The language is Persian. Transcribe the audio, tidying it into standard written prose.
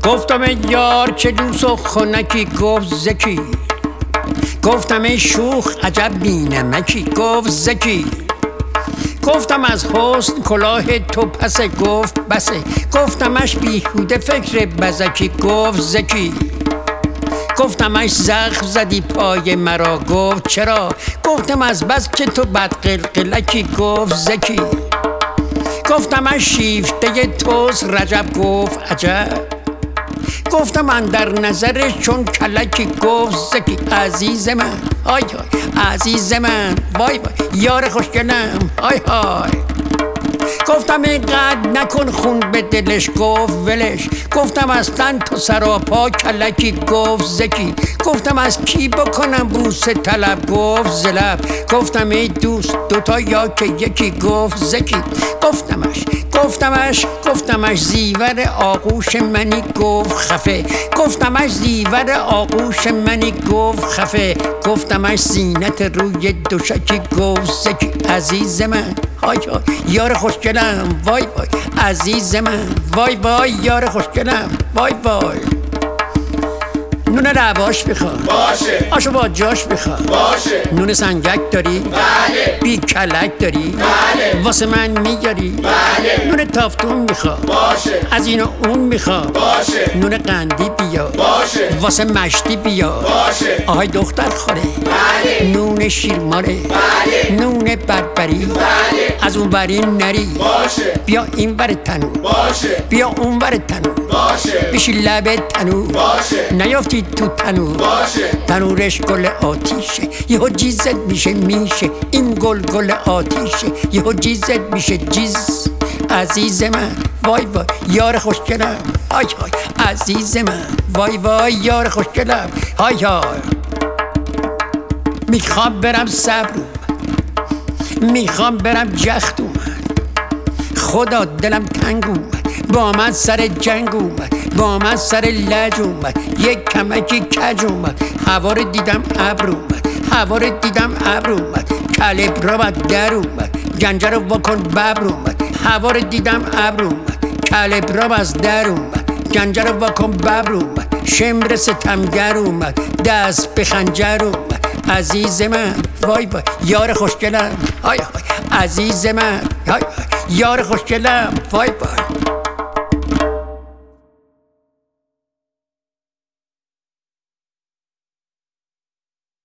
گفتم ای یار چه دوست و خنکی، گفت زکی. گفتم ای شوخ عجب بینمکی، گفت زکی. گفتم از حسن کلاه تو پسه، گفت بسه. گفتمش بیهوده فکر بزکی، گفت زکی. گفتمش زخم زدی پای مرا، گفت چرا؟ گفتم از بس که تو بد قلقلکی، گفت زکی. گفتمش شیفته توست رجب، گفت عجب. گفتم من در نظر چون کلکی، گفت زکی. عزیز من آی های، عزیز من وای وای، یار خوشگلم آی های. گفتم اینقدر نکن خون به دلش، گفت ولش. گفتم اصلا تو سراپا کلکی، گفت زکی. گفتم از کی بکنم بوسه طلب، گفت زلب. گفتم ای دوست دوتا یا که یکی، گفت زکی. گفتمش زیور آغوش منی، گفت خفه. گفتمش زیور آغوش منی، گفت خفه. گفتمش زینت روی دوشکی، گفت زکی. عزیز من های های، یار خوشگلم وای وای، عزیز من وای وای، یار خوشگلم وای وای. نون رواش بخواه باشه، آشو با جاش بخواه باشه، نون سنگک داری؟ بله، بی کلک داری؟ بله، واسه من میگاری؟ بله، نون تافتون میخواه باشه، از این و اون میخواه باشه، نون قندی بیا باشه، واسه مشتی بیا باشه، آهای دختر خوره بله، نون شیرماره بله، نون بربری بله، از اون بری نری باشه، بیا این بر تنور باشه، بیا اون بر تنور باشه، بشی لب تنور باشه، نیافتی تو تنور باشه، تنورش گل آتیشه یهو جیزت میشه این گل آتیشه یهو جیزت میشه جیز. عزیز من وای وای، یار خوشگلم های های، عزیز من وای وای، یار خوشگلم های های. میخوام برم صبروم، میخوام برم جخت اومد، خدا دلم تنگ اومد، با من سر جنگ اومد، با من سر لج اومد، یک کمکی کج اومد. هوا رو دیدم ابر اومد، هوا رو دیدم ابر اومد، کلب را در اومد، گنجه رو بکن ببر اومد. هوا رو دیدم ابر اومد، کلب را از در اومد، گنجه رو بکن ببر اومد. شمر ستمگر اومد، دست به خنجر اومد. عزیز من وای وای، یار خوشگلم های های، عزیز من های های، یار خوشگلم وای وای.